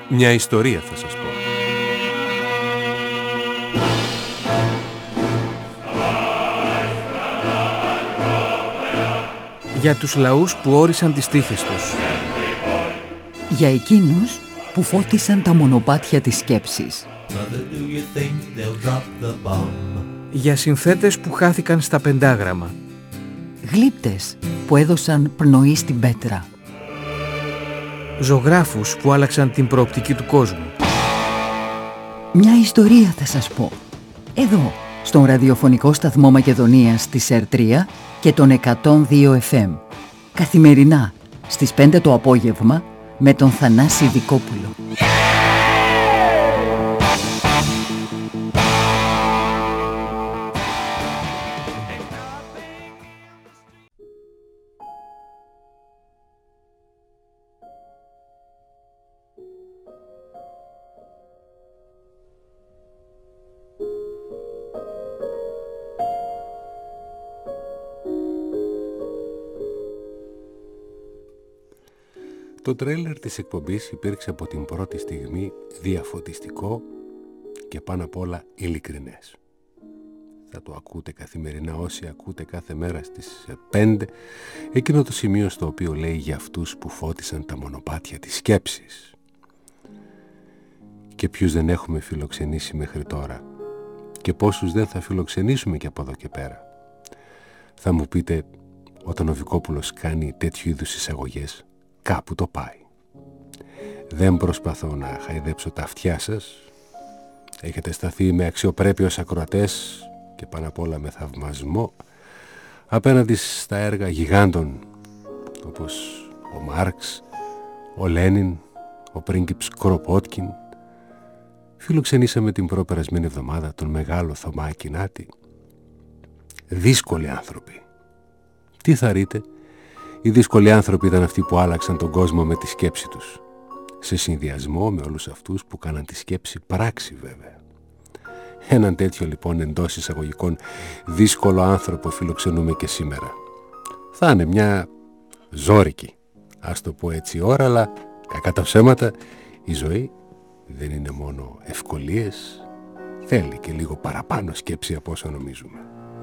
Μια ιστορία θα σας πω. Για τους λαούς που όρισαν τις τύχες τους. Για εκείνους που φώτισαν τα μονοπάτια της σκέψης. Για συνθέτες που χάθηκαν στα πεντάγραμμα. Γλύπτες που έδωσαν πνοή στην πέτρα. Ζωγράφους που άλλαξαν την προοπτική του κόσμου. Μια ιστορία θα σας πω. Εδώ, στον ραδιοφωνικό σταθμό Μακεδονίας της ΕΡΤΡΙΑ και τον 102 FM. Καθημερινά, στις 5 το απόγευμα, με τον Θανάση Δικόπουλο. Το τρέιλερ της εκπομπής υπήρξε από την πρώτη στιγμή διαφωτιστικό και πάνω απ' όλα ειλικρινές. Θα το ακούτε καθημερινά όσοι ακούτε κάθε μέρα στις 5, εκείνο το σημείο στο οποίο λέει για αυτούς που φώτισαν τα μονοπάτια της σκέψης. Και ποιους δεν έχουμε φιλοξενήσει μέχρι τώρα και πόσους δεν θα φιλοξενήσουμε και από εδώ και πέρα. Θα μου πείτε, όταν ο Δικόπουλος κάνει τέτοιου είδους εισαγωγές, κάπου το πάει. Δεν προσπαθώ να χαϊδέψω τα αυτιά σας. Έχετε σταθεί με αξιοπρέπεια ως ακροατές και πάνω απ' όλα με θαυμασμό απέναντι στα έργα γιγάντων όπως ο Μάρξ, ο Λένιν, ο πρίγκιπς Κροπότκιν. Φιλοξενήσαμε την προπερασμένη εβδομάδα τον μεγάλο Θωμά Ακινάτη. Δύσκολοι άνθρωποι. Τι θα ρείτε? Οι δύσκολοι άνθρωποι ήταν αυτοί που άλλαξαν τον κόσμο με τη σκέψη τους. Σε συνδυασμό με όλους αυτούς που κάναν τη σκέψη πράξη βέβαια. Έναν τέτοιο λοιπόν εντός εισαγωγικών δύσκολο άνθρωπο φιλοξενούμε και σήμερα. Θα είναι μια ζώρικη, ας το πω έτσι ώρα, αλλά κακά τα ψέματα, η ζωή δεν είναι μόνο ευκολίες, θέλει και λίγο παραπάνω σκέψη από όσο νομίζουμε.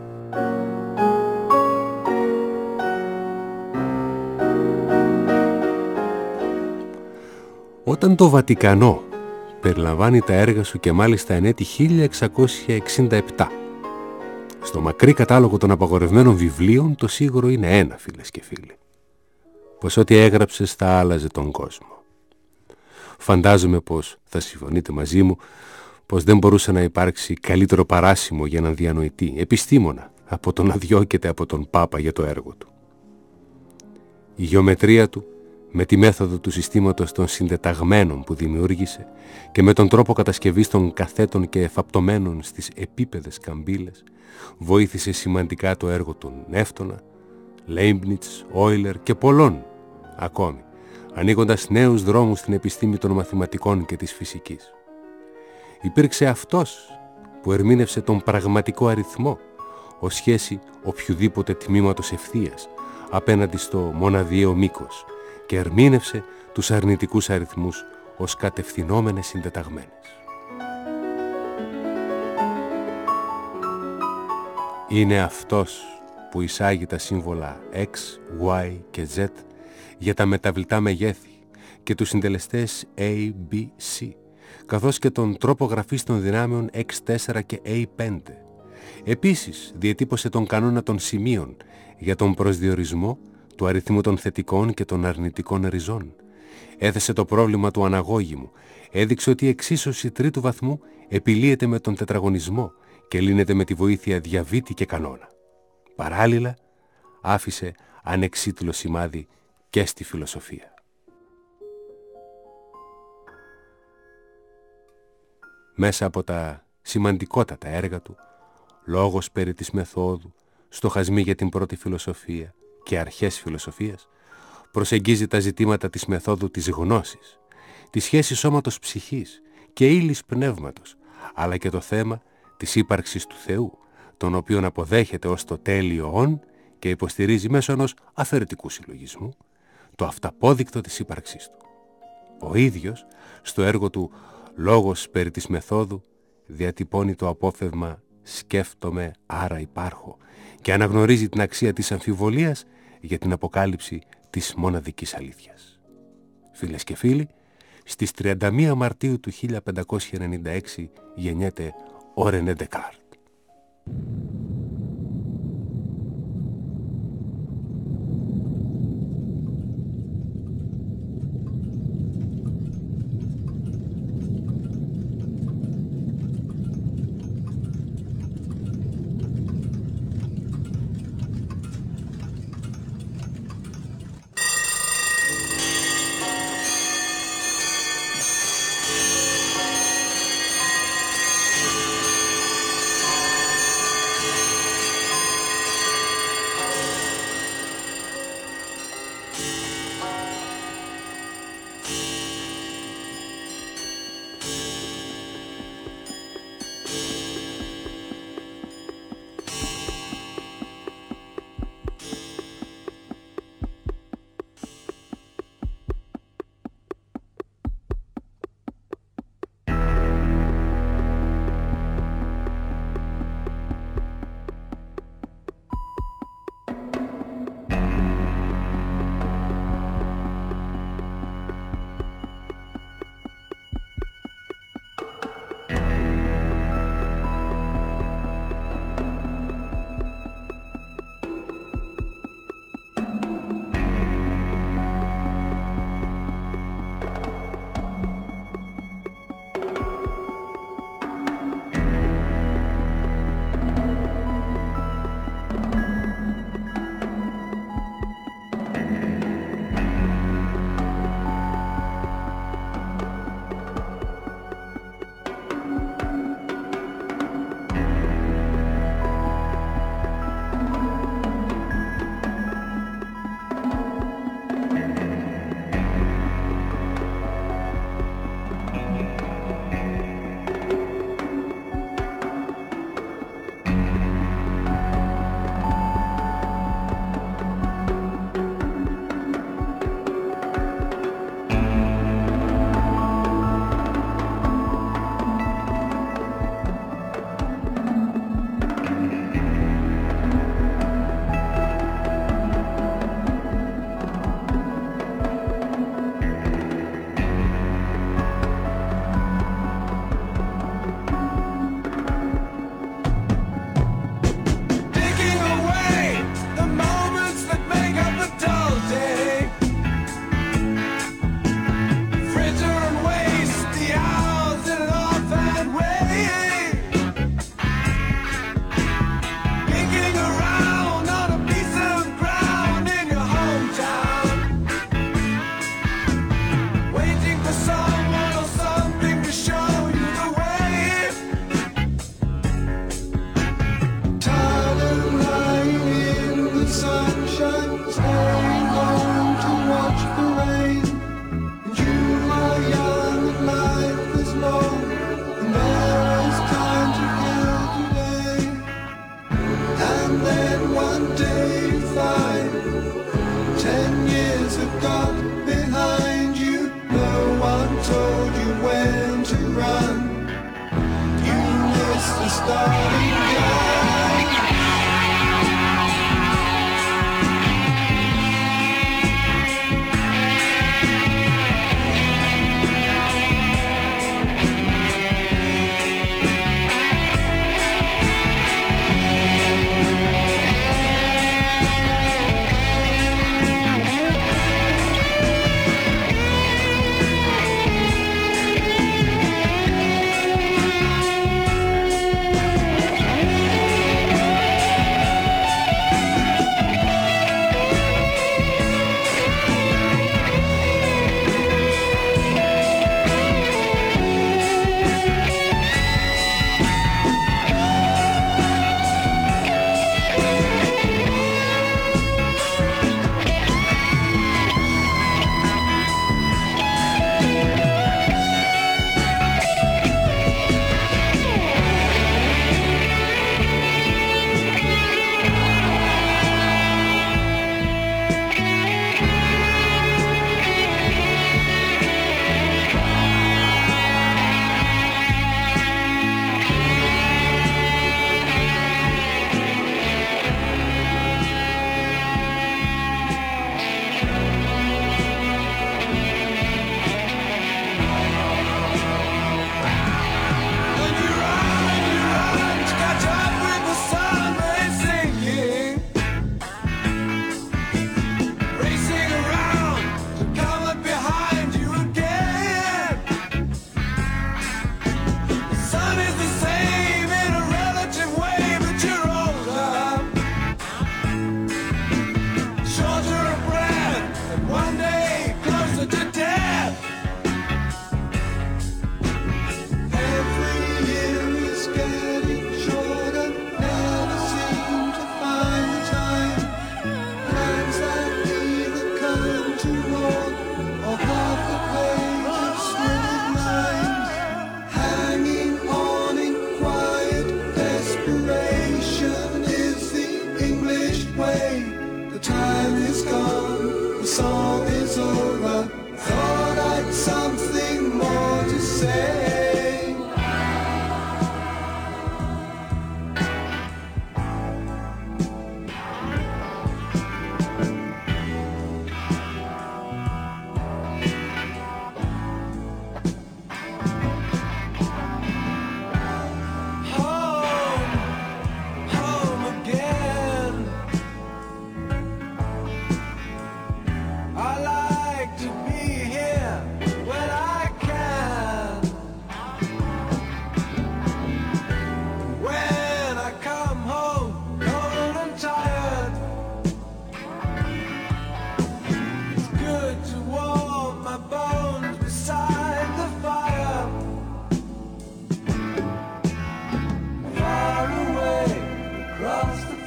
Όταν το Βατικανό περιλαμβάνει τα έργα σου και μάλιστα εν έτη 1667, στο μακρύ κατάλογο των απαγορευμένων βιβλίων το σίγουρο είναι ένα, φίλες και φίλοι, πως ό,τι έγραψες θα άλλαζε τον κόσμο. Φαντάζομαι πως θα συμφωνείτε μαζί μου πως δεν μπορούσε να υπάρξει καλύτερο παράσημο για έναν διανοητή επιστήμονα από το να διώκεται από τον Πάπα για το έργο του. Η γεωμετρία του, με τη μέθοδο του συστήματος των συντεταγμένων που δημιούργησε και με τον τρόπο κατασκευής των καθέτων και εφαπτωμένων στις επίπεδες καμπύλες, βοήθησε σημαντικά το έργο των Νεύτωνα, Λέιμπνιτς, Όιλερ και πολλών ακόμη, ανοίγοντας νέους δρόμους στην επιστήμη των μαθηματικών και της φυσικής. Υπήρξε αυτός που ερμήνευσε τον πραγματικό αριθμό ως σχέση οποιοδήποτε τμήματος ευθείας απέναντι στο μοναδιαίο μήκος και ερμήνευσε τους αρνητικούς αριθμούς ως κατευθυνόμενες συντεταγμένες. Είναι αυτός που εισάγει τα σύμβολα X, Y και Z για τα μεταβλητά μεγέθη και τους συντελεστές A, B, C, καθώς και τον τρόπο γραφής των δυνάμεων X4 και A5. Επίσης, διετύπωσε τον κανόνα των σημείων για τον προσδιορισμό του αριθμού των θετικών και των αρνητικών ριζών. Έθεσε το πρόβλημα του αναγώγιμου. Έδειξε ότι η εξίσωση τρίτου βαθμού επιλύεται με τον τετραγωνισμό και λύνεται με τη βοήθεια διαβήτη και κανόνα. Παράλληλα, άφησε ανεξίτηλο σημάδι και στη φιλοσοφία. Μέσα από τα σημαντικότατα έργα του, λόγος περί της μεθόδου, στοχασμοί για την πρώτη φιλοσοφία και αρχές φιλοσοφίας, προσεγγίζει τα ζητήματα της μεθόδου της γνώσης, τη σχέση σώματος ψυχής και ύλης πνεύματος, αλλά και το θέμα της ύπαρξης του Θεού, τον οποίον αποδέχεται ως το τέλειο όν και υποστηρίζει μέσω ενός αφαιρετικού συλλογισμού το αυταπόδεικτο της ύπαρξής του. Ο ίδιος, στο έργο του «Λόγος περί της μεθόδου», διατυπώνει το απόφθεγμα «Σκέφτομαι, άρα υπάρχω» και αναγνωρίζει την αξία της αμφιβολίας για την αποκάλυψη της μοναδικής αλήθειας. Φίλες και φίλοι, στις 31 Μαρτίου του 1596 γεννιέται ο Ρενέ Ντεκάρτ.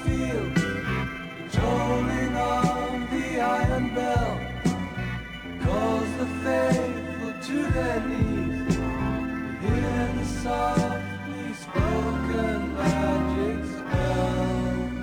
field, tolling of the iron bell, calls the faithful to their knees. Hear the softly spoken magic spell.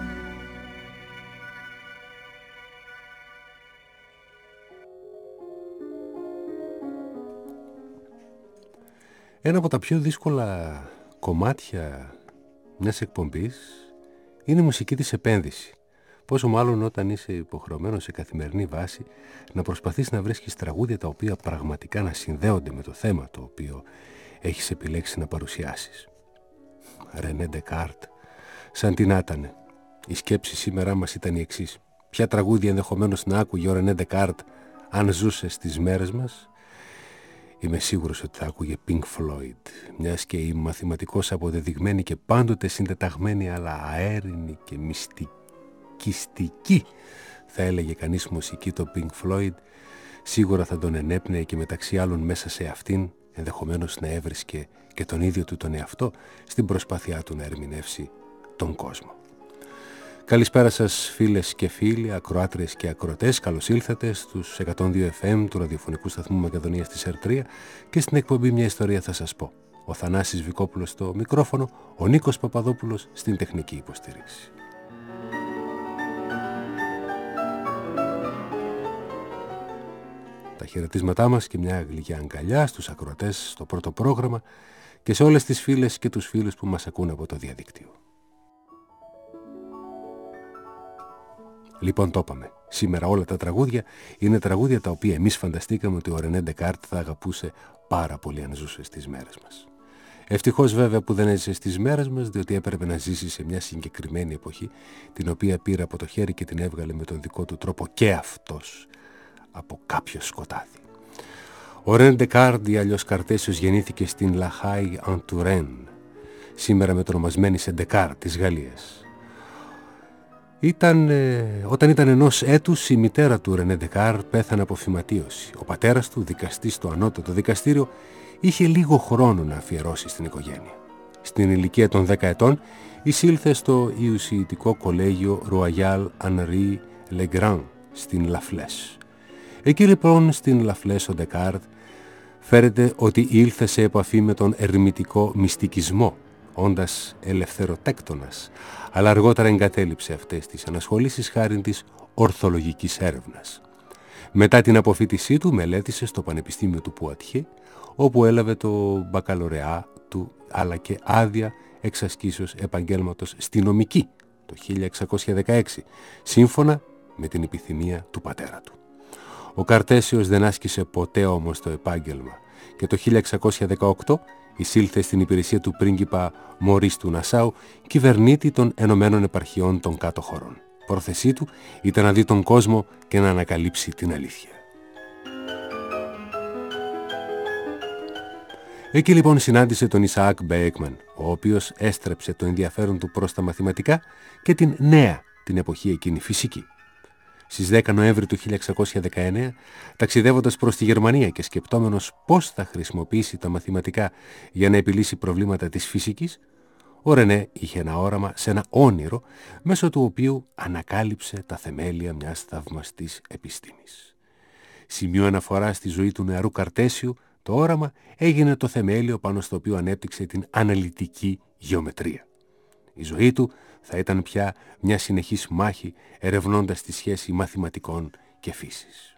Ένα από τα πιο δύσκολα κομμάτια μιας εκπομπής είναι η μουσική της επένδυση. Πόσο μάλλον όταν είσαι υποχρεωμένος σε καθημερινή βάση να προσπαθείς να βρίσκεις τραγούδια τα οποία πραγματικά να συνδέονται με το θέμα το οποίο έχεις επιλέξει να παρουσιάσεις. Ρενέ Ντεκάρτ, σαν τι να ήτανε. Η σκέψη σήμερα μας ήταν η εξής. Ποια τραγούδια ενδεχομένως να άκουγε ο Ρενέ Ντεκάρτ αν ζούσε στις μέρες μας? Είμαι σίγουρος ότι θα άκουγε Pink Floyd, μιας και η μαθηματικώς αποδεδειγμένη και πάντοτε συντεταγμένη αλλά αέρινη και μυστικιστική, θα έλεγε κανείς, μουσική το Pink Floyd, σίγουρα θα τον ενέπνεε και μεταξύ άλλων μέσα σε αυτήν ενδεχομένως να έβρισκε και τον ίδιο του τον εαυτό στην προσπάθειά του να ερμηνεύσει τον κόσμο. Καλησπέρα σας φίλες και φίλοι, ακροάτριες και ακροατές. Καλώς ήλθατε στους 102 FM του ραδιοφωνικού σταθμού Μακεδονίας της ΕΡΤΡΙΑ και στην εκπομπή «Μια ιστορία θα σας πω». Ο Θανάσης Βικόπουλος στο μικρόφωνο, ο Νίκος Παπαδόπουλος στην τεχνική υποστήριξη. Τα χαιρετίσματά μας και μια γλυκιά αγκαλιά στους ακροατές στο πρώτο πρόγραμμα και σε όλες τις φίλες και τους φίλους που μας ακούν από το διαδίκτυο. Λοιπόν, το είπαμε. Σήμερα όλα τα τραγούδια είναι τραγούδια τα οποία εμείς φανταστήκαμε ότι ο Ρενέ Ντεκάρτ θα αγαπούσε πάρα πολύ αν ζούσε στις μέρες μας. Ευτυχώς βέβαια που δεν έζησε στις μέρες μας, διότι έπρεπε να ζήσει σε μια συγκεκριμένη εποχή, την οποία πήρε από το χέρι και την έβγαλε με τον δικό του τρόπο και αυτός από κάποιο σκοτάδι. Ο Ρενέ Ντεκάρτ, ή αλλιώς Καρτέσιος, γεννήθηκε στην La Haye-en-Touraine, σήμερα μετονομασμένη σε Ντεκάρτ της Γαλλίας. Όταν ήταν ενός έτους, η μητέρα του Ρενέ Ντεκάρτ πέθανε από φυματίωση. Ο πατέρας του, δικαστής στο ανώτατο δικαστήριο, είχε λίγο χρόνο να αφιερώσει στην οικογένεια. Στην ηλικία των 10 ετών εισήλθε στο Ιουσιητικό Κολέγιο Royal Henri Legrand στην Λαφλές. Εκεί λοιπόν στην Λαφλές ο Ντεκάρτ φέρεται ότι ήλθε σε επαφή με τον ερμητικό μυστικισμό, όντας ελευθεροτέκτονας, αλλά αργότερα εγκατέλειψε αυτές τις ανασχολήσεις χάριν της ορθολογικής έρευνας. Μετά την αποφοίτησή του μελέτησε στο Πανεπιστήμιο του Πουατιέ, όπου έλαβε το μπακαλωρεά του αλλά και άδεια εξασκήσεως επαγγέλματος στη νομική το 1616, σύμφωνα με την επιθυμία του πατέρα του. Ο Καρτέσιος δεν άσκησε ποτέ όμως το επάγγελμα και το 1618 εισήλθε στην υπηρεσία του πρίγκιπα Μωρίς του Νασάου, κυβερνήτη των Ενωμένων Επαρχιών των Κάτω Χωρών. Πρόθεσή του ήταν να δει τον κόσμο και να ανακαλύψει την αλήθεια. Εκεί λοιπόν συνάντησε τον Ισαάκ Μπέικμαν, ο οποίος έστρεψε το ενδιαφέρον του προς τα μαθηματικά και την νέα την εποχή εκείνη φυσική. Στις 10 Νοέμβρη του 1619, ταξιδεύοντας προς τη Γερμανία και σκεπτόμενος πώς θα χρησιμοποιήσει τα μαθηματικά για να επιλύσει προβλήματα της φυσικής, ο Ρενέ είχε ένα όραμα σε ένα όνειρο, μέσω του οποίου ανακάλυψε τα θεμέλια μιας θαυμαστής επιστήμης. Σημείο αναφορά στη ζωή του νεαρού Καρτέσιου, το όραμα έγινε το θεμέλιο πάνω στο οποίο ανέπτυξε την αναλυτική γεωμετρία. Η ζωή του θα ήταν πια μια συνεχής μάχη ερευνώντας τη σχέση μαθηματικών και φύσης.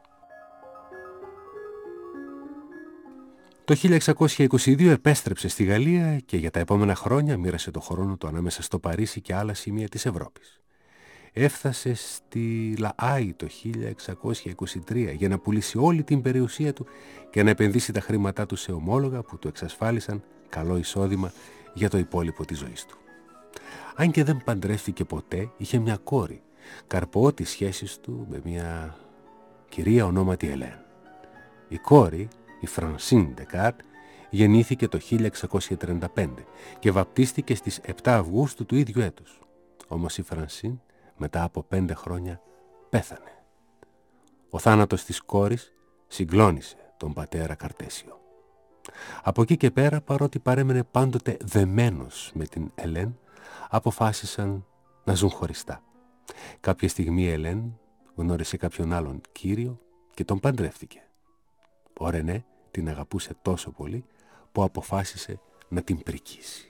Το 1622 επέστρεψε στη Γαλλία και για τα επόμενα χρόνια μοίρασε το χρόνο του ανάμεσα στο Παρίσι και άλλα σημεία της Ευρώπης. Έφτασε στη Λαάι το 1623 για να πουλήσει όλη την περιουσία του και να επενδύσει τα χρήματά του σε ομόλογα που του εξασφάλισαν καλό εισόδημα για το υπόλοιπο της ζωής του. Αν και δεν παντρεύτηκε ποτέ, είχε μια κόρη, καρπό τις σχέσεις του με μια κυρία ονόματι Ελέν. Η κόρη, η Φρανσίν Ντεκάρτ, γεννήθηκε το 1635 και βαπτίστηκε στις 7 Αυγούστου του ίδιου έτους. Όμως η Φρανσίν μετά από 5 χρόνια πέθανε. Ο θάνατος της κόρης συγκλώνησε τον πατέρα Καρτέσιο. Από εκεί και πέρα, παρότι παρέμενε πάντοτε δεμένος με την Ελέν, αποφάσισαν να ζουν χωριστά. Κάποια στιγμή η Ελέν γνώρισε κάποιον άλλον κύριο και τον παντρεύτηκε. Ο Ρενέ την αγαπούσε τόσο πολύ που αποφάσισε να την πρικήσει.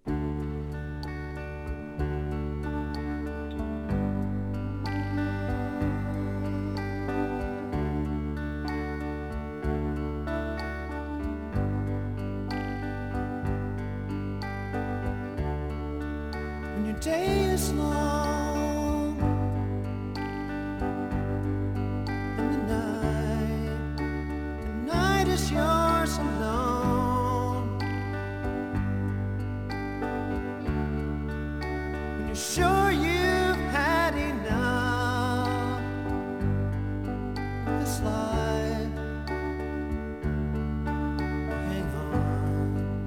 Day is long and the night is yours alone. When you're sure you've had enough of this life, hang on.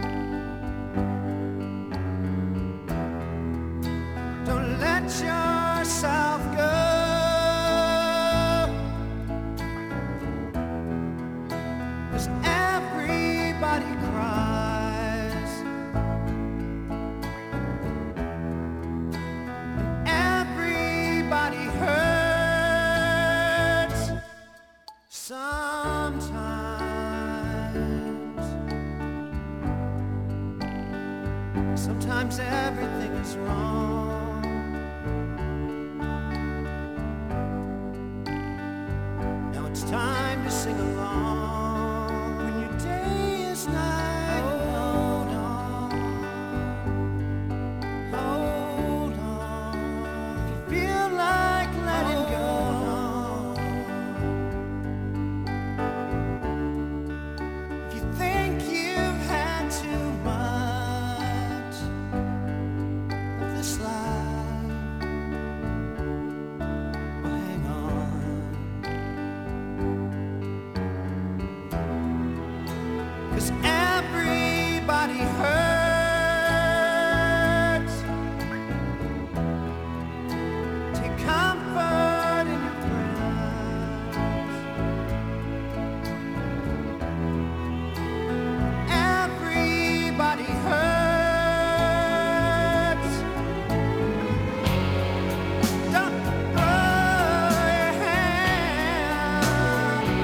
Don't let yourself go, 'cause everybody cries and everybody hurts sometimes. Sometimes everything is wrong. It's time to sing along. When your day is night, hold on, hold on. If you feel like letting go, if you think you've had too much of this life, well, hang on. 'Cause everybody hurts. Take comfort in your prayers. Everybody hurts. Don't throw your hand.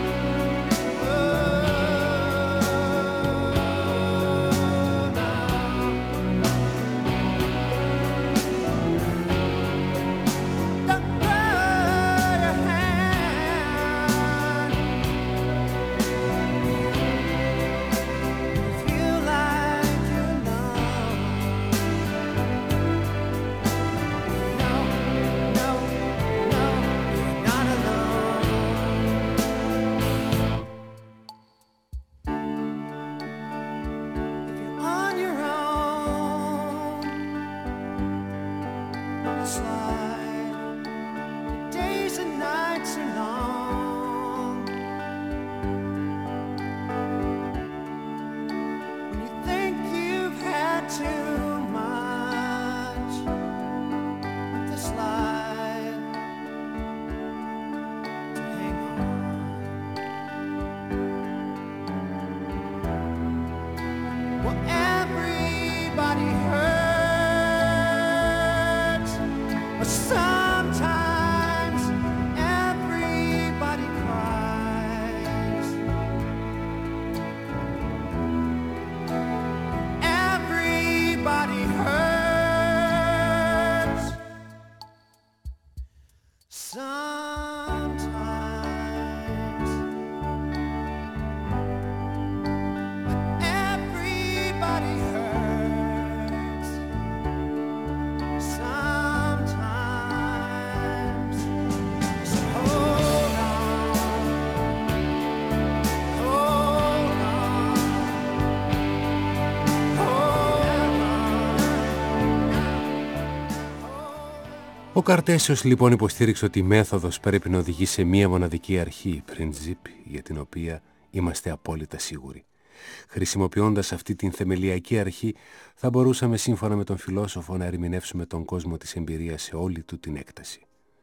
Ο Καρτέσιος λοιπόν υποστήριξε ότι η μέθοδος πρέπει να οδηγεί σε μία μοναδική αρχή, principe, για την οποία είμαστε απόλυτα σίγουροι. Χρησιμοποιώντας αυτή την θεμελιακή αρχή, θα μπορούσαμε σύμφωνα με τον φιλόσοφο να ερμηνεύσουμε τον κόσμο της εμπειρίας σε όλη του την έκταση.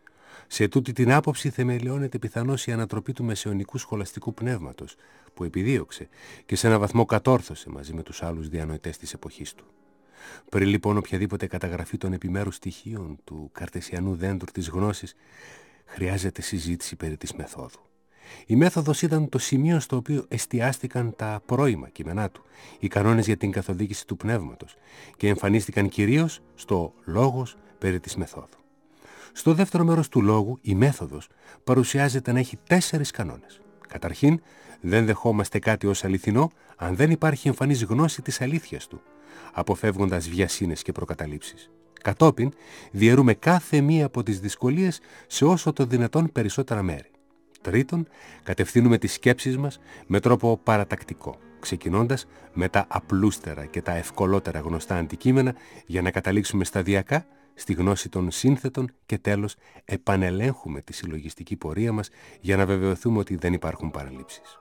Σε τούτη την άποψη θεμελιώνεται πιθανώς η ανατροπή του μεσαιωνικού σχολαστικού πνεύματος, που επιδίωξε και σε ένα βαθμό κατόρθωσε μαζί με τους άλλους διανοητές της εποχής του. Πριν λοιπόν οποιαδήποτε καταγραφή των επιμέρους στοιχείων του καρτεσιανού δέντρου της γνώσης, χρειάζεται συζήτηση περί της μεθόδου. Η μέθοδος ήταν το σημείο στο οποίο εστιάστηκαν τα πρώιμα κείμενά του, οι κανόνες για την καθοδήγηση του πνεύματος, και εμφανίστηκαν κυρίως στο λόγος περί της μεθόδου. Στο δεύτερο μέρος του λόγου, η μέθοδος παρουσιάζεται να έχει 4 κανόνες. Καταρχήν, δεν δεχόμαστε κάτι ως αληθινό αν δεν υπάρχει εμφανής γνώση της αλήθειας του, αποφεύγοντας βιασύνες και προκαταλήψεις. Κατόπιν, διαιρούμε κάθε μία από τις δυσκολίες σε όσο το δυνατόν περισσότερα μέρη. Τρίτον, κατευθύνουμε τις σκέψεις μας με τρόπο παρατακτικό, ξεκινώντας με τα απλούστερα και τα ευκολότερα γνωστά αντικείμενα για να καταλήξουμε σταδιακά στη γνώση των σύνθετων και τέλος επανελέγχουμε τη συλλογιστική πορεία μας για να βεβαιωθούμε ότι δεν υπάρχουν παραλήψεις.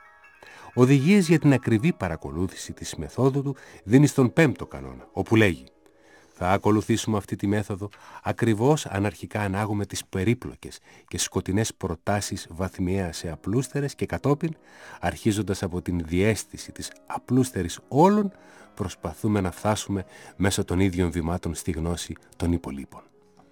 Οδηγίες για την ακριβή παρακολούθηση της μεθόδου του δίνει στον 5ο κανόνα, όπου λέγει: θα ακολουθήσουμε αυτή τη μέθοδο ακριβώς αν αρχικά ανάγουμε τις περίπλοκες και σκοτεινές προτάσεις βαθμιαία σε απλούστερες και κατόπιν, αρχίζοντας από την διαίσθηση της απλούστερης όλων, προσπαθούμε να φτάσουμε μέσω των ίδιων βημάτων στη γνώση των υπολείπων.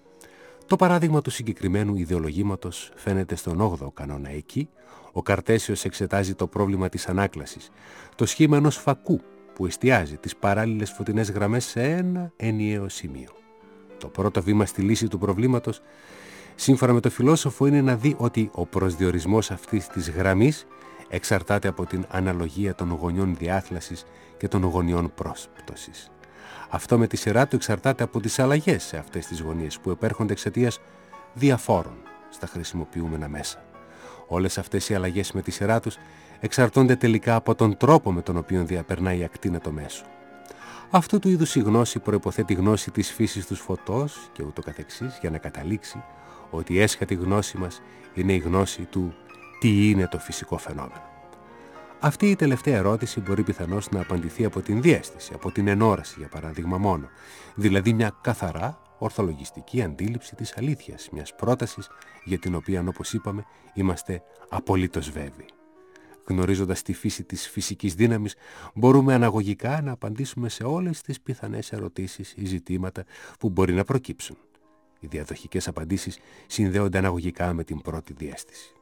Το παράδειγμα του συγκεκριμένου ιδεολογήματος φαίνεται στον 8ο κανόνα. Εκεί, ο Καρτέσιος εξετάζει το πρόβλημα της ανάκλασης, το σχήμα ενός φακού που εστιάζει τις παράλληλες φωτεινές γραμμές σε ένα ενιαίο σημείο. Το πρώτο βήμα στη λύση του προβλήματος, σύμφωνα με το φιλόσοφο, είναι να δει ότι ο προσδιορισμός αυτής της γραμμής εξαρτάται από την αναλογία των γωνιών διάθλασης και των γωνιών πρόσπτωσης. Αυτό με τη σειρά του εξαρτάται από τις αλλαγές σε αυτές τις γωνίες που επέρχονται εξαιτίας διαφόρων στα χρησιμοποιούμενα μέσα. Όλες αυτές οι αλλαγές με τη σειρά τους εξαρτώνται τελικά από τον τρόπο με τον οποίο διαπερνάει η ακτίνα το μέσο. Αυτού του είδους η γνώση προϋποθέτει γνώση της φύσης του φωτός και ούτω καθεξής για να καταλήξει ότι η έσχατη γνώση μας είναι η γνώση του τι είναι το φυσικό φαινόμενο. Αυτή η τελευταία ερώτηση μπορεί πιθανώς να απαντηθεί από την διαίσθηση, από την ενόραση για παράδειγμα μόνο, δηλαδή μια καθαρά ορθολογιστική αντίληψη της αλήθειας, μιας πρότασης για την οποία, όπως είπαμε, είμαστε απολύτως βέβαιοι. Γνωρίζοντας τη φύση της φυσικής δύναμης, μπορούμε αναγωγικά να απαντήσουμε σε όλες τις πιθανές ερωτήσεις ή ζητήματα που μπορεί να προκύψουν. Οι διαδοχικές απαντήσεις συνδέονται αναγωγικά με την πρώτη διαίσθηση.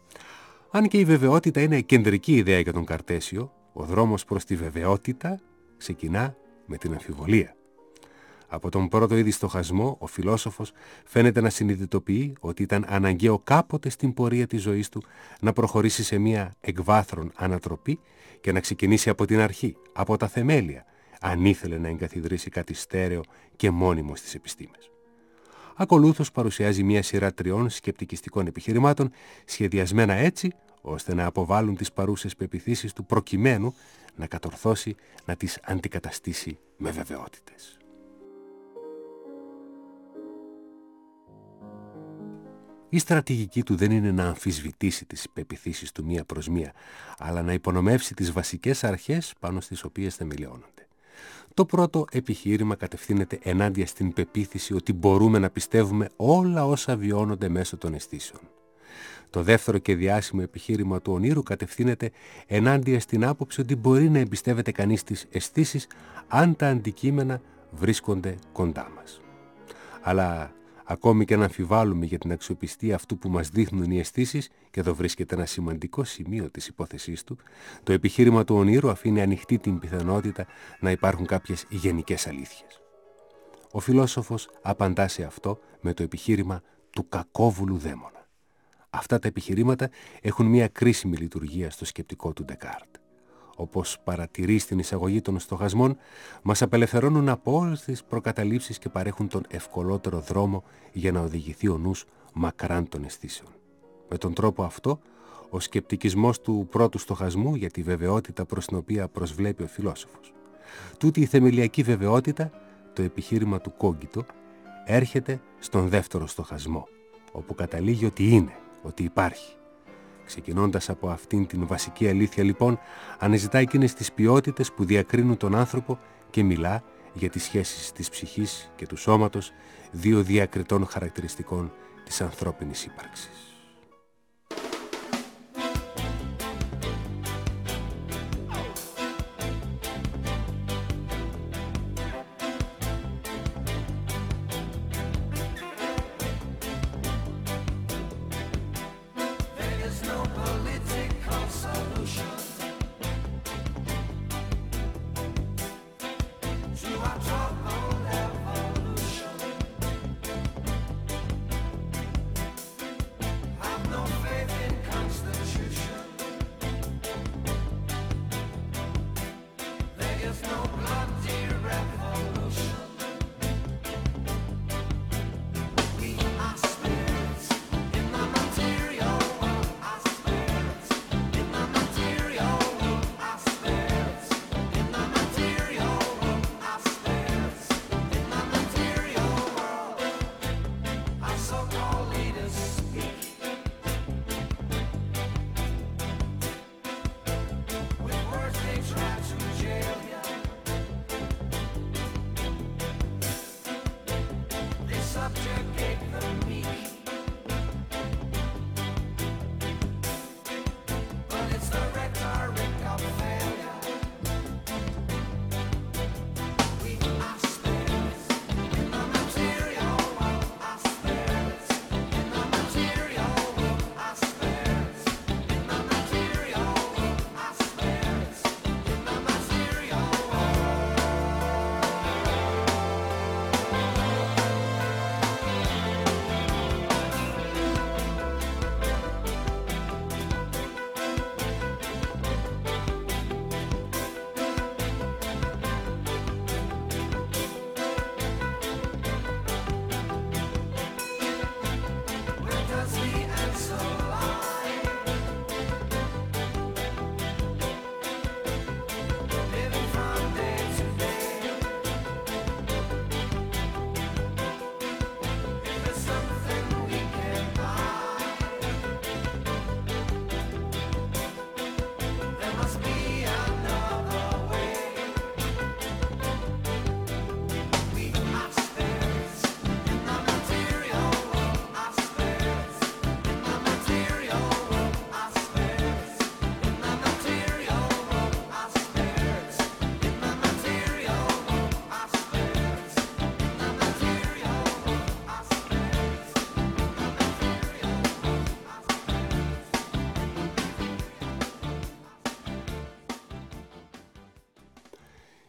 Αν και η βεβαιότητα είναι κεντρική ιδέα για τον Καρτέσιο, ο δρόμος προς τη βεβαιότητα ξεκινά με την αμφιβολία. Από τον πρώτο ήδη στοχασμό, ο φιλόσοφος φαίνεται να συνειδητοποιεί ότι ήταν αναγκαίο κάποτε στην πορεία της ζωής του να προχωρήσει σε μια εκβάθρον ανατροπή και να ξεκινήσει από την αρχή, από τα θεμέλια, αν ήθελε να εγκαθιδρύσει κάτι στέρεο και μόνιμο στις επιστήμες. Ακολούθως παρουσιάζει μια σειρά 3 σκεπτικιστικών επιχειρημάτων, σχεδιασμένα έτσι ώστε να αποβάλουν τις παρούσες πεποιθήσεις του προκειμένου να κατορθώσει να τις αντικαταστήσει με βεβαιότητες. Η στρατηγική του δεν είναι να αμφισβητήσει τις πεποιθήσεις του μία προς μία, αλλά να υπονομεύσει τις βασικές αρχές πάνω στις οποίες θεμελιώνονται. Το πρώτο επιχείρημα κατευθύνεται ενάντια στην πεποίθηση ότι μπορούμε να πιστεύουμε όλα όσα βιώνονται μέσω των αισθήσεων. Το δεύτερο και διάσημο επιχείρημα του ονείρου κατευθύνεται ενάντια στην άποψη ότι μπορεί να εμπιστεύεται κανείς τις αισθήσεις αν τα αντικείμενα βρίσκονται κοντά μας. Αλλά ακόμη και αν αμφιβάλλουμε για την αξιοπιστία αυτού που μας δείχνουν οι αισθήσεις, και εδώ βρίσκεται ένα σημαντικό σημείο της υπόθεσής του, το επιχείρημα του ονείρου αφήνει ανοιχτή την πιθανότητα να υπάρχουν κάποιες γενικές αλήθειες. Ο φιλόσοφος απαντά σε αυτό με το επιχείρημα του κακόβουλου δαίμονα. Αυτά τα επιχειρήματα έχουν μια κρίσιμη λειτουργία στο σκεπτικό του Ντεκάρτ. Όπως παρατηρεί στην εισαγωγή των στοχασμών, μας απελευθερώνουν από όλες τις προκαταλήψεις και παρέχουν τον ευκολότερο δρόμο για να οδηγηθεί ο νους μακράν των αισθήσεων. Με τον τρόπο αυτό, ο σκεπτικισμός του πρώτου στοχασμού για τη βεβαιότητα προς την οποία προσβλέπει ο φιλόσοφος. Τούτη η θεμελιακή βεβαιότητα, το επιχείρημα του Κόγκιτο, έρχεται στον δεύτερο στοχασμό, όπου καταλήγει ότι είναι, ότι υπάρχει. Ξεκινώντας από αυτήν την βασική αλήθεια λοιπόν, αναζητά εκείνες τις ποιότητες που διακρίνουν τον άνθρωπο και μιλά για τις σχέσεις της ψυχής και του σώματος, 2 διακριτών χαρακτηριστικών της ανθρώπινης ύπαρξης.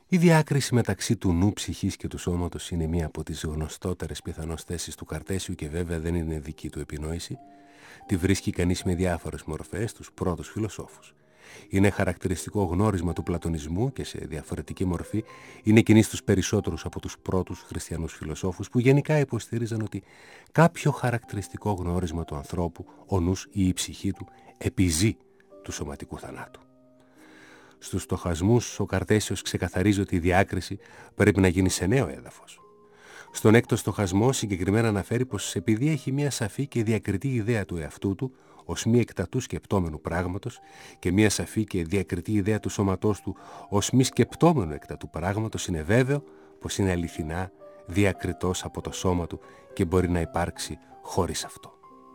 Η διάκριση μεταξύ του νου, ψυχής και του σώματος είναι μία από τις γνωστότερες πιθανώς θέσεις του Καρτέσιου και βέβαια δεν είναι δική του επινόηση. Τη βρίσκει κανείς με διάφορες μορφές τους πρώτους φιλοσόφους. Είναι χαρακτηριστικό γνώρισμα του πλατωνισμού και σε διαφορετική μορφή είναι κοινή στους περισσότερους από τους πρώτους χριστιανούς φιλοσόφους που γενικά υποστήριζαν ότι κάποιο χαρακτηριστικό γνώρισμα του ανθρώπου, ο νους ή η ψυχή του, επιζεί του σωματικού θανάτου. Στους στοχασμούς ο Καρτέσιος ξεκαθαρίζει ότι η διάκριση πρέπει να γίνει σε νέο έδαφος. Στον έκτο στοχασμό συγκεκριμένα αναφέρει πως επειδή έχει μια σαφή και διακριτή ιδέα του εαυτού του ως μη εκτατού σκεπτόμενου πράγματος και μια σαφή και διακριτή ιδέα του σώματός του ως μη σκεπτόμενου εκτατού πράγματος, είναι βέβαιο πως είναι αληθινά διακριτός από το σώμα του και μπορεί να υπάρξει χωρίς αυτό.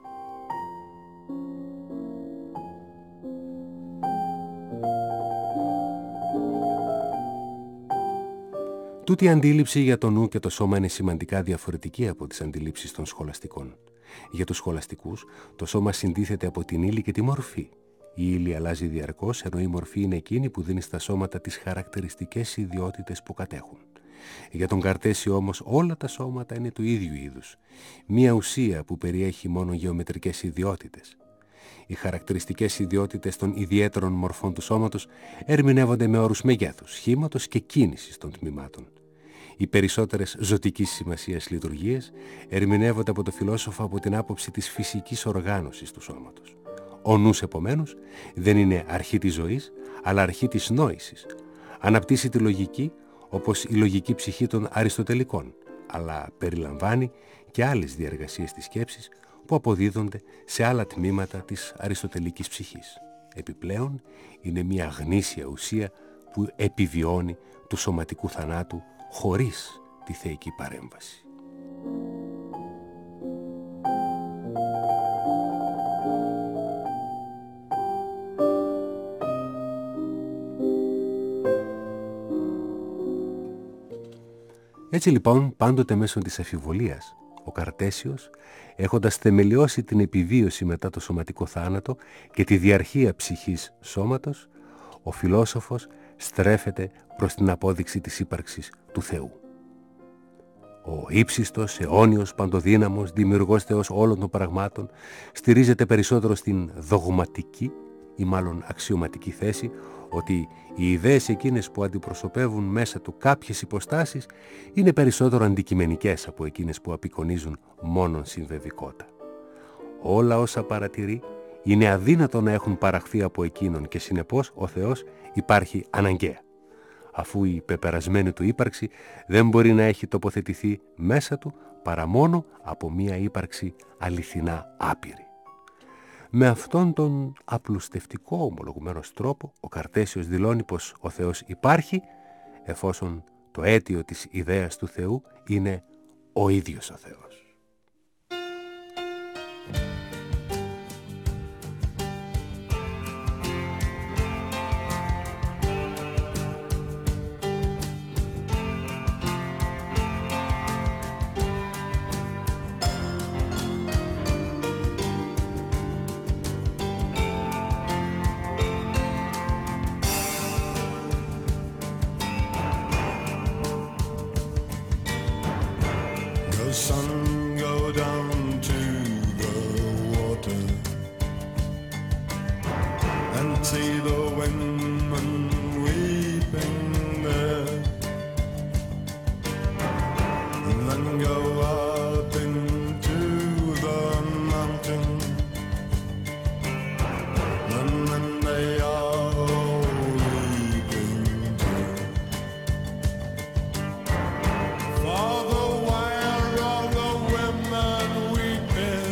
Τούτη η αντίληψη για το νου και το σώμα είναι σημαντικά διαφορετική από τις αντιλήψεις των σχολαστικών. Για τους σχολαστικούς, το σώμα συντίθεται από την ύλη και τη μορφή. Η ύλη αλλάζει διαρκώς, ενώ η μορφή είναι εκείνη που δίνει στα σώματα τις χαρακτηριστικές ιδιότητες που κατέχουν. Για τον Καρτέσιο όμως όλα τα σώματα είναι του ίδιου είδους. Μία ουσία που περιέχει μόνο γεωμετρικές ιδιότητες. Οι χαρακτηριστικές ιδιότητες των ιδιαίτερων μορφών του σώματος ερμηνεύονται με όρους μεγέθους, σχήματος και κίνησης των τμήματων. Οι περισσότερες ζωτικής σημασίας λειτουργίες ερμηνεύονται από το φιλόσοφο από την άποψη της φυσικής οργάνωσης του σώματος. Ο νους, επομένως, δεν είναι αρχή της ζωής, αλλά αρχή της νόησης. Αναπτύσσει τη λογική όπως η λογική ψυχή των αριστοτελικών, αλλά περιλαμβάνει και άλλες διεργασίες της σκέψης που αποδίδονται σε άλλα τμήματα της αριστοτελικής ψυχής. Επιπλέον, είναι μια γνήσια ουσία που επιβιώνει του σωματικού θανάτου χωρίς τη θεϊκή παρέμβαση. Έτσι λοιπόν, πάντοτε μέσω της αμφιβολίας, ο Καρτέσιος, έχοντας θεμελιώσει την επιβίωση μετά το σωματικό θάνατο και τη διαρχία ψυχής σώματος, ο φιλόσοφος στρέφεται προς την απόδειξη της ύπαρξης του Θεού. Ο ύψιστος, αιώνιος, παντοδύναμος, δημιουργός Θεός όλων των πραγμάτων στηρίζεται περισσότερο στην δογματική ή μάλλον αξιωματική θέση ότι οι ιδέες εκείνες που αντιπροσωπεύουν μέσα του κάποιες υποστάσεις είναι περισσότερο αντικειμενικές από εκείνες που απεικονίζουν μόνον συμβεβικότητα. Όλα όσα παρατηρεί είναι αδύνατο να έχουν παραχθεί από εκείνον και συνεπώς ο Θεός υπάρχει αναγκαία, αφού η πεπερασμένη του ύπαρξη δεν μπορεί να έχει τοποθετηθεί μέσα του παρά μόνο από μία ύπαρξη αληθινά άπειρη. Με αυτόν τον απλουστευτικό ομολογουμένος τρόπο, ο Καρτέσιος δηλώνει πως ο Θεός υπάρχει, εφόσον το αίτιο της ιδέας του Θεού είναι ο ίδιος ο Θεός.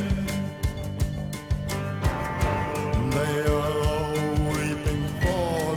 They are all weeping for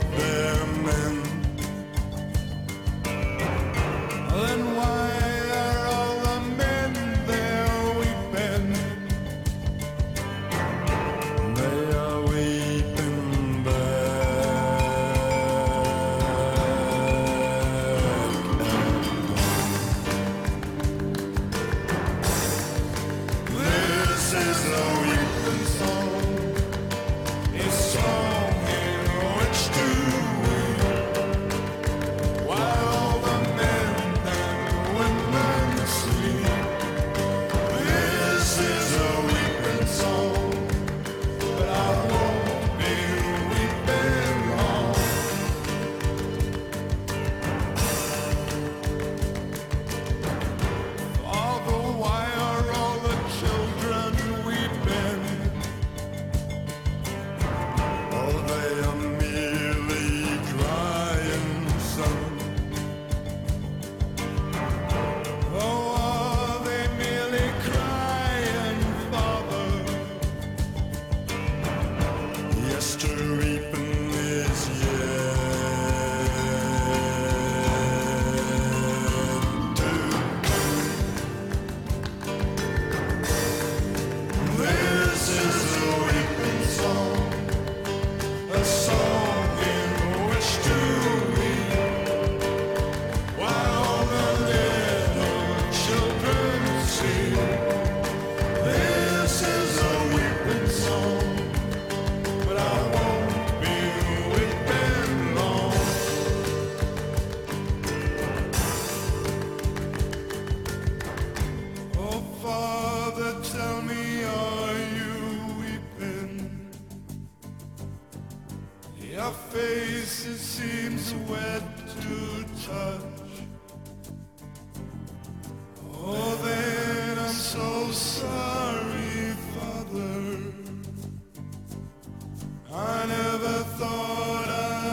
Your face, it seems wet to touch. Oh, then I'm so sorry, Father. I never thought I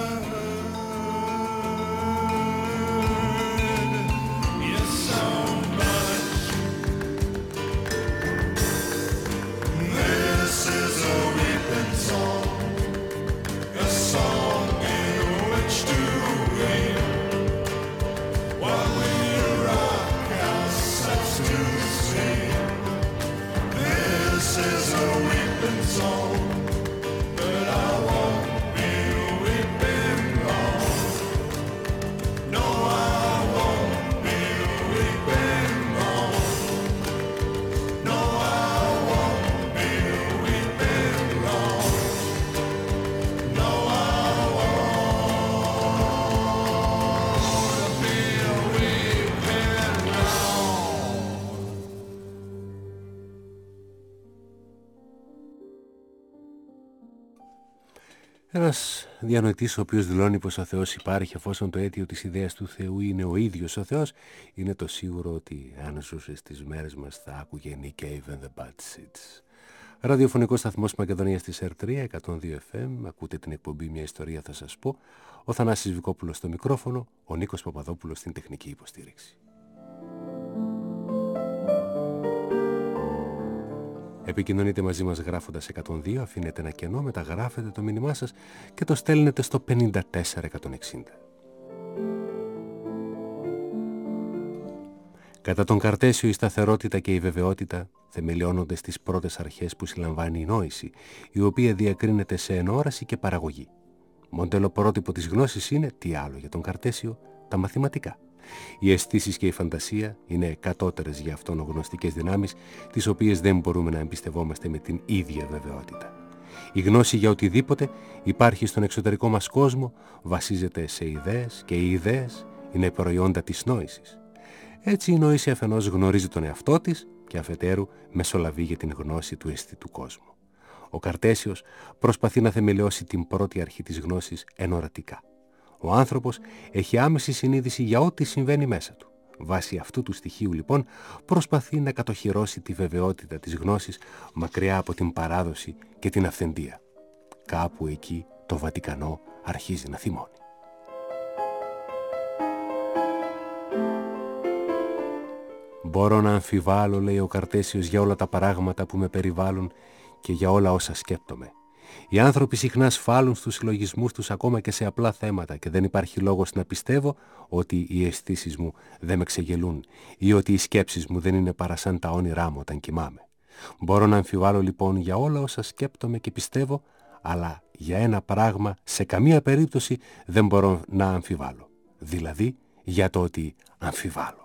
heard you so much. This is a weeping song. A song in which to weep while we rock ourselves to sleep. This is a weeping song, but I won't be weeping long. No, I won't be weeping long. No, I won't be weeping long. No, I won't be weeping long. Ένας διανοητής ο οποίος δηλώνει πως ο Θεός υπάρχει εφόσον το αίτιο της ιδέας του Θεού είναι ο ίδιος ο Θεός, είναι το σίγουρο ότι αν ζούσε στις μέρες μας θα άκουγε Nick Cave and the Bad Seeds. Ραδιοφωνικός σταθμός Μακεδονίας της R3, 102 FM, ακούτε την εκπομπή «Μια ιστορία θα σας πω». Ο Θανάσης Βικόπουλος στο μικρόφωνο, ο Νίκος Παπαδόπουλος στην τεχνική υποστήριξη. Επικοινωνείτε μαζί μας γράφοντας 102, αφήνετε ένα κενό, μεταγράφετε το μήνυμά σας και το στέλνετε στο 54160. Κατά τον Καρτέσιο η σταθερότητα και η βεβαιότητα θεμελιώνονται στις πρώτες αρχές που συλλαμβάνει η νόηση, η οποία διακρίνεται σε ενόραση και παραγωγή. Μοντέλο πρότυπο της γνώσης είναι, τι άλλο για τον Καρτέσιο, τα μαθηματικά. Οι αισθήσεις και η φαντασία είναι κατώτερες για αυτόν γνωστικές δυνάμεις, τις οποίες δεν μπορούμε να εμπιστευόμαστε με την ίδια βεβαιότητα. Η γνώση για οτιδήποτε υπάρχει στον εξωτερικό μας κόσμο, βασίζεται σε ιδέες και οι ιδέες είναι προϊόντα της νόησης. Έτσι η νόηση αφενός γνωρίζει τον εαυτό της και αφετέρου μεσολαβεί για την γνώση του αισθητού κόσμου. Ο Καρτέσιος προσπαθεί να θεμελιώσει την πρώτη αρχή της γνώσης ενορατικά. Ο άνθρωπος έχει άμεση συνείδηση για ό,τι συμβαίνει μέσα του. Βάσει αυτού του στοιχείου λοιπόν προσπαθεί να κατοχυρώσει τη βεβαιότητα της γνώσης μακριά από την παράδοση και την αυθεντία. Κάπου εκεί το Βατικανό αρχίζει να θυμώνει. Μπορώ να αμφιβάλλω, λέει ο Καρτέσιος, για όλα τα πράγματα που με περιβάλλουν και για όλα όσα σκέπτομαι. Οι άνθρωποι συχνά σφάλουν στους συλλογισμούς τους ακόμα και σε απλά θέματα και δεν υπάρχει λόγος να πιστεύω ότι οι αισθήσεις μου δεν με ξεγελούν ή ότι οι σκέψεις μου δεν είναι παρά σαν τα όνειρά μου όταν κοιμάμαι. Μπορώ να αμφιβάλλω λοιπόν για όλα όσα σκέπτομαι και πιστεύω, αλλά για ένα πράγμα σε καμία περίπτωση δεν μπορώ να αμφιβάλλω. Δηλαδή για το ότι αμφιβάλλω.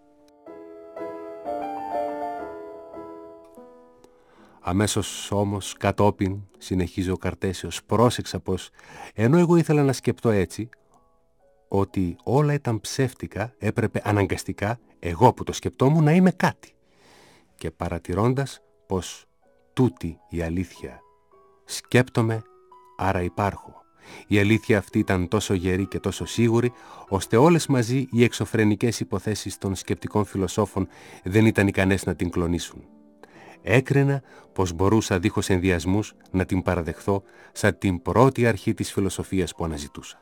Αμέσως όμως κατόπιν, συνεχίζει ο Καρτέσιος, πρόσεξα πως ενώ εγώ ήθελα να σκεπτώ έτσι, ότι όλα ήταν ψεύτικα, έπρεπε αναγκαστικά εγώ που το σκεπτόμουν να είμαι κάτι. Και παρατηρώντας πως τούτη η αλήθεια σκέπτομαι, άρα υπάρχω. Η αλήθεια αυτή ήταν τόσο γερή και τόσο σίγουρη, ώστε όλες μαζί οι εξωφρενικές υποθέσεις των σκεπτικών φιλοσόφων δεν ήταν ικανές να την κλονίσουν. Έκρινα πως μπορούσα δίχως ενδιασμούς να την παραδεχθώ σαν την πρώτη αρχή της φιλοσοφίας που αναζητούσα.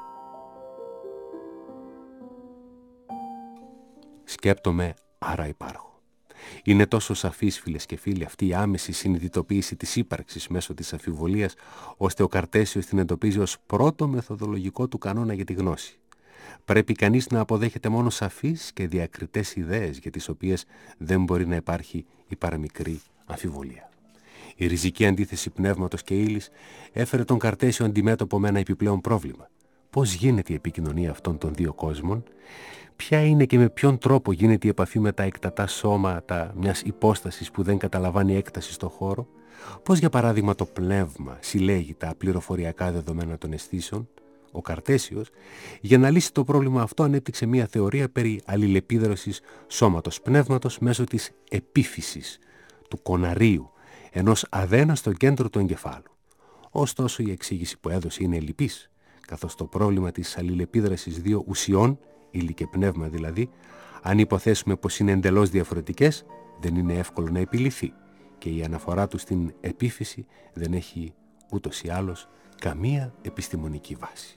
Σκέπτομαι, άρα υπάρχω. Είναι τόσο σαφής, φίλες και φίλοι, αυτή η άμεση συνειδητοποίηση της ύπαρξης μέσω της αμφιβολίας, ώστε ο Καρτέσιος την εντοπίζει ως πρώτο μεθοδολογικό του κανόνα για τη γνώση. Πρέπει κανείς να αποδέχεται μόνο σαφείς και διακριτές ιδέες για τις οποίες δεν μπορεί να υπάρχει η παραμικρή αμφιβολία. Η ριζική αντίθεση πνεύματος και ύλης έφερε τον Καρτέσιο αντιμέτωπο με ένα επιπλέον πρόβλημα. Πώς γίνεται η επικοινωνία αυτών των δύο κόσμων, ποια είναι και με ποιον τρόπο γίνεται η επαφή με τα εκτατά σώματα μιας υπόστασης που δεν καταλαμβάνει έκταση στο χώρο, πώς για παράδειγμα το πνεύμα συλλέγει τα πληροφοριακά δεδομένα των αισθήσεων. Ο Καρτέσιος, για να λύσει το πρόβλημα αυτό, ανέπτυξε μια θεωρία περί αλληλεπίδρασης σώματος-πνεύματος μέσω της επίφυσης, του κοναρίου, ενός αδένα στο κέντρο του εγκεφάλου. Ωστόσο η εξήγηση που έδωσε είναι ελλειπής, καθώς το πρόβλημα της αλληλεπίδρασης δύο ουσιών, ύλη και πνεύμα δηλαδή, αν υποθέσουμε πως είναι εντελώς διαφορετικές, δεν είναι εύκολο να επιληθεί και η αναφορά του στην επίφυση δεν έχει ούτως ή άλλως καμία επιστημονική βάση.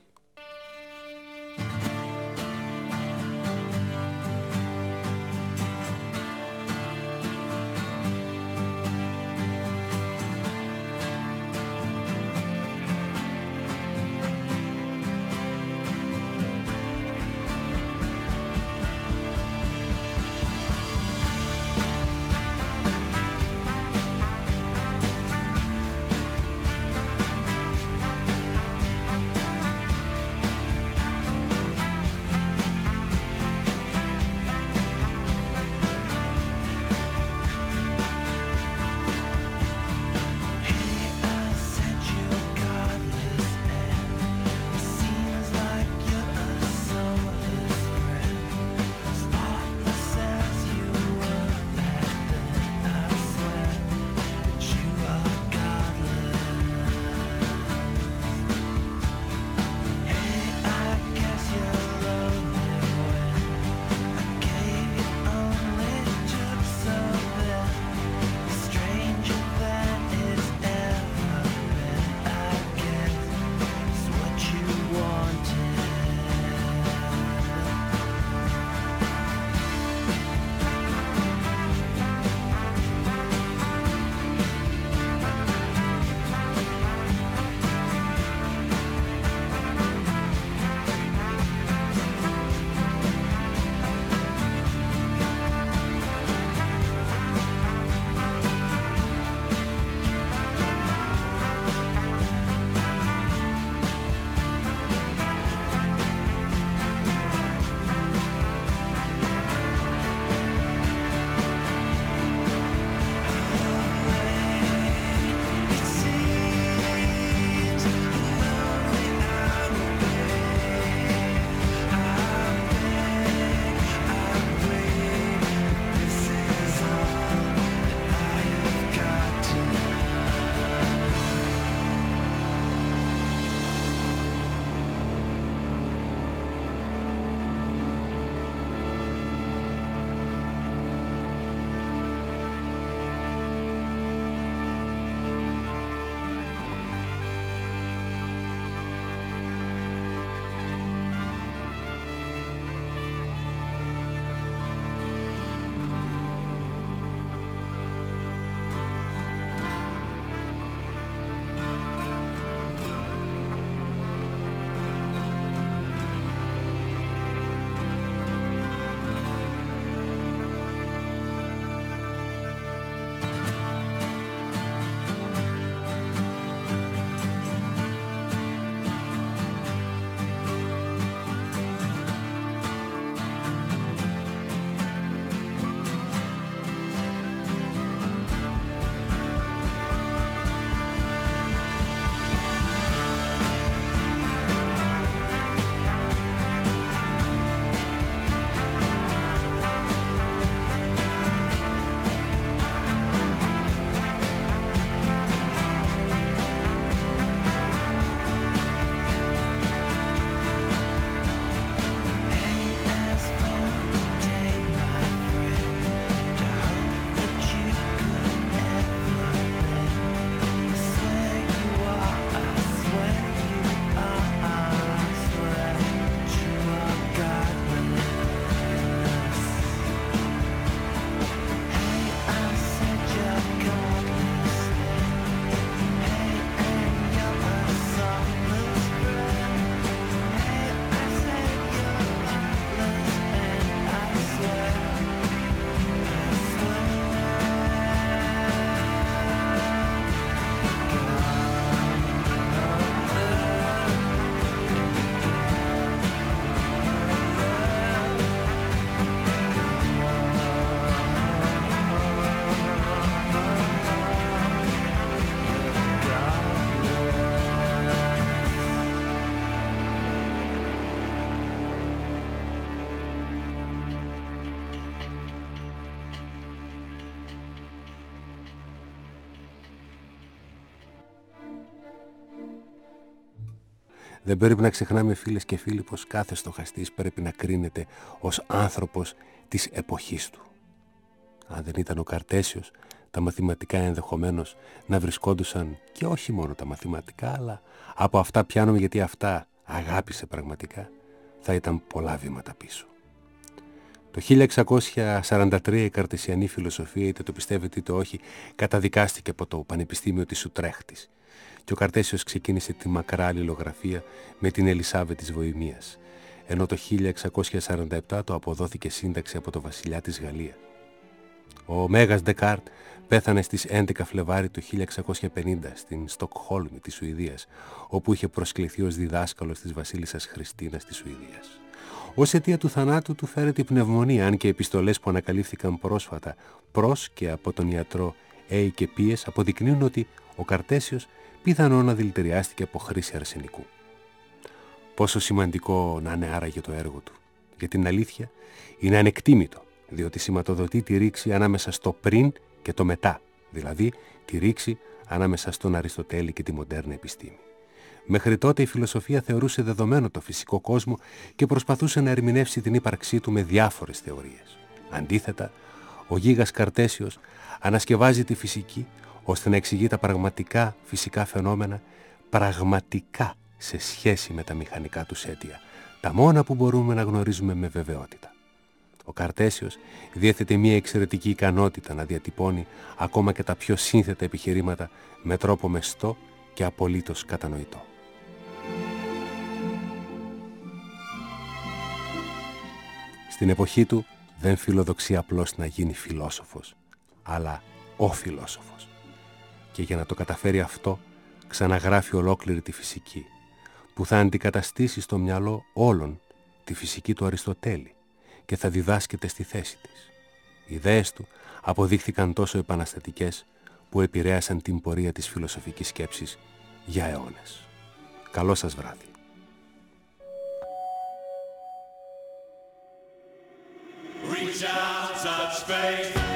Δεν πρέπει να ξεχνάμε, φίλες και φίλοι, πως κάθε στοχαστής πρέπει να κρίνεται ως άνθρωπος της εποχής του. Αν δεν ήταν ο Καρτέσιος, τα μαθηματικά ενδεχομένως να βρισκόντουσαν, και όχι μόνο τα μαθηματικά, αλλά από αυτά πιάνομαι, γιατί αυτά αγάπησε πραγματικά, θα ήταν πολλά βήματα πίσω. Το 1643 η καρτεσιανή φιλοσοφία, είτε το πιστεύετε είτε όχι, καταδικάστηκε από το Πανεπιστήμιο της Ουτρέχτης και ο Καρτέσιος ξεκίνησε τη μακρά αλληλογραφία με την Ελισάβετ της Βοημίας, ενώ το 1647 το αποδόθηκε σύνταξη από το βασιλιά της Γαλλία. Ο Μέγας Ντεκάρτ πέθανε στις 11 Φλεβάρι του 1650 στην Στοκχόλμη της Σουηδίας, όπου είχε προσκληθεί ως διδάσκαλος της βασίλισσας Χριστίνας της Σουηδίας. Ως αιτία του θανάτου του φέρεται η πνευμονία, αν και οι επιστολές που ανακαλύφθηκαν πρόσφατα προς και από τον ιατρό A. και P. αποδεικνύουν ότι ο Καρτέσιος πιθανόν να δηλητηριάστηκε από χρήση αρσενικού. Πόσο σημαντικό να είναι άραγε το έργο του. Για την αλήθεια είναι ανεκτήμητο, διότι σηματοδοτεί τη ρήξη ανάμεσα στο πριν και το μετά, δηλαδή τη ρήξη ανάμεσα στον Αριστοτέλη και τη μοντέρνα επιστήμη. Μέχρι τότε η φιλοσοφία θεωρούσε δεδομένο το φυσικό κόσμο και προσπαθούσε να ερμηνεύσει την ύπαρξή του με διάφορες θεωρίες. Αντίθετα, ο Γίγας Καρτέσιος ανασκευάζει τη φυσική ώστε να εξηγεί τα πραγματικά φυσικά φαινόμενα πραγματικά σε σχέση με τα μηχανικά τους αίτια, τα μόνα που μπορούμε να γνωρίζουμε με βεβαιότητα. Ο Καρτέσιος διέθετε μια εξαιρετική ικανότητα να διατυπώνει ακόμα και τα πιο σύνθετα επιχειρήματα με τρόπο μεστό και απολύτως κατανοητό. Στην εποχή του δεν φιλοδοξεί απλώς να γίνει φιλόσοφος, αλλά ο φιλόσοφος. Και για να το καταφέρει αυτό, ξαναγράφει ολόκληρη τη φυσική, που θα αντικαταστήσει στο μυαλό όλων τη φυσική του Αριστοτέλη και θα διδάσκεται στη θέση της. Οι ιδέες του αποδείχθηκαν τόσο επαναστατικές που επηρέασαν την πορεία της φιλοσοφικής σκέψης για αιώνες. Καλό σας βράδυ. Reach out, touch faith.